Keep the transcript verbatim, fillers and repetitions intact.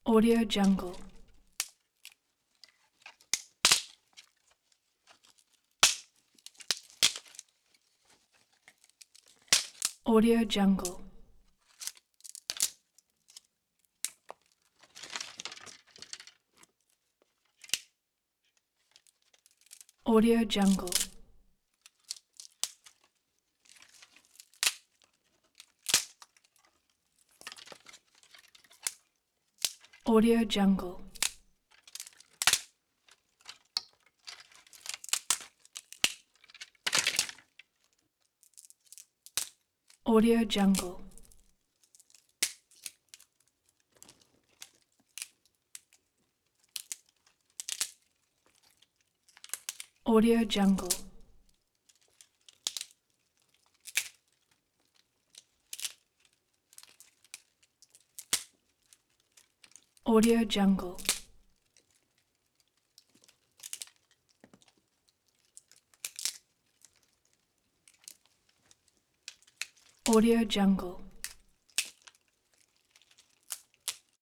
Audio Jungle. Audio Jungle. Audio Jungle. Audio Jungle. Audio Jungle. Audio Jungle. Audio Jungle. Audio Jungle.